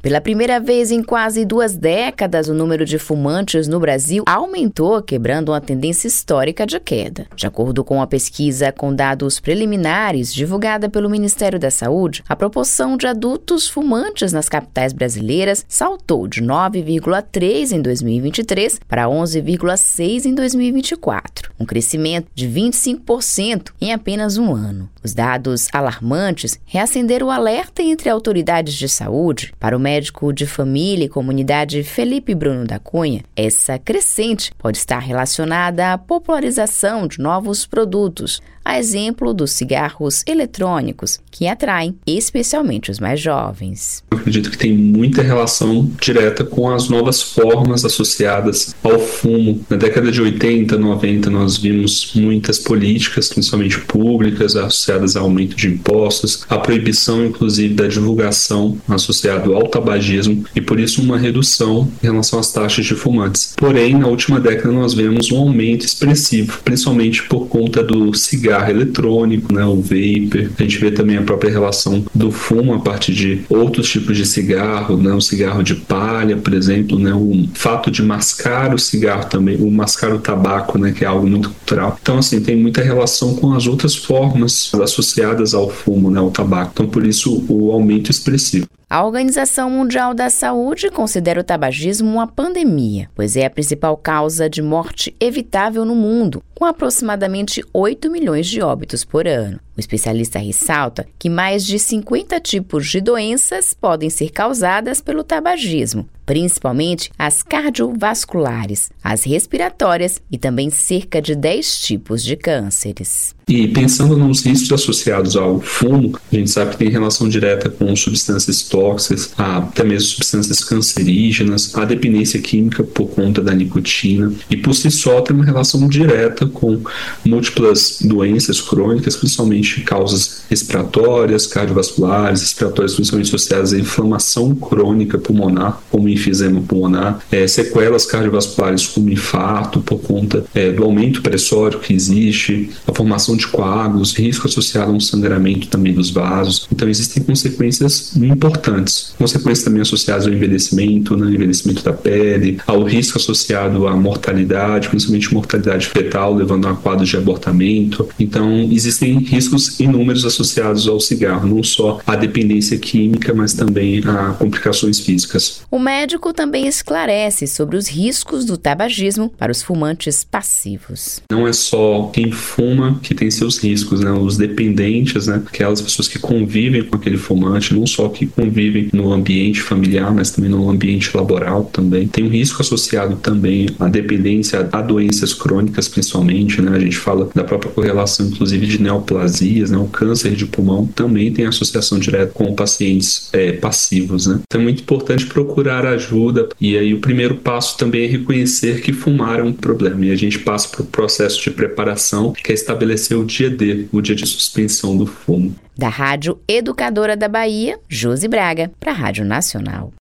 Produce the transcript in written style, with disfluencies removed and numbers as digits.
Pela primeira vez em quase 2 décadas, o número de fumantes no Brasil aumentou, quebrando uma tendência histórica de queda. De acordo com a pesquisa com dados preliminares divulgada pelo Ministério da Saúde, a proporção de adultos fumantes nas capitais brasileiras saltou de 9,3% em 2023 para 11,6% em 2024, um crescimento de 25% em apenas um ano. Os dados alarmantes reacenderam o alerta entre autoridades de saúde. Para o médico de família e comunidade Felipe Bruno da Cunha, essa crescente pode estar relacionada à popularização de novos produtos, a exemplo dos cigarros eletrônicos, que atraem especialmente os mais jovens. Eu acredito que tem muita relação direta com as novas formas associadas ao fumo. Na década de 80, 90, nós vimos muitas políticas, principalmente públicas, associadas ao aumento de impostos, a proibição, inclusive, da divulgação associada ao tabagismo e, por isso, uma redução em relação às taxas de fumantes. Porém, na última década, nós vemos um aumento expressivo, principalmente por conta do cigarro eletrônico, o vapor. A gente vê também a própria relação do fumo a partir de outros tipos de cigarro, o cigarro de palha, por exemplo, o fato de mascar o cigarro também, o mascar o tabaco, que é algo muito cultural. Então, assim, tem muita relação com as outras formas associadas ao fumo, ao tabaco. Então, por isso, o aumento expressivo. A Organização Mundial da Saúde considera o tabagismo uma pandemia, pois é a principal causa de morte evitável no mundo, com aproximadamente 8 milhões de óbitos por ano. O especialista ressalta que mais de 50 tipos de doenças podem ser causadas pelo tabagismo, principalmente as cardiovasculares, as respiratórias e também cerca de 10 tipos de cânceres. E pensando nos riscos associados ao fumo, a gente sabe que tem relação direta com substâncias tóxicas, até mesmo substâncias cancerígenas, a dependência química por conta da nicotina, e por si só tem uma relação direta com múltiplas doenças crônicas, principalmente causas respiratórias, cardiovasculares, respiratórias principalmente associadas à inflamação crônica pulmonar, como enfisema pulmonar, sequelas cardiovasculares como infarto por conta do aumento pressório que existe, a formação de coágulos, risco associado a um sangramento também dos vasos. Então existem consequências importantes, consequências também associadas ao envelhecimento, envelhecimento da pele, ao risco associado à mortalidade, principalmente mortalidade fetal, levando a quadros de abortamento. Então existem riscos inúmeros associados ao cigarro, não só à dependência química, mas também a complicações físicas. O médico também esclarece sobre os riscos do tabagismo para os fumantes passivos. Não é só quem fuma que tem seus riscos, os dependentes, aquelas pessoas que convivem com aquele fumante, não só que convivem no ambiente familiar, mas também no ambiente laboral também. Tem um risco associado também à dependência a doenças crônicas, principalmente, a gente fala da própria correlação, inclusive, de neoplasias, o câncer de pulmão também tem associação direta com pacientes passivos, Então é muito importante procurar ajuda, e aí o primeiro passo também é reconhecer que fumar é um problema, e a gente passa por um processo de preparação, que é estabelecer o dia D, o dia de suspensão do fumo. Da Rádio Educadora da Bahia, Josi Braga, para a Rádio Nacional.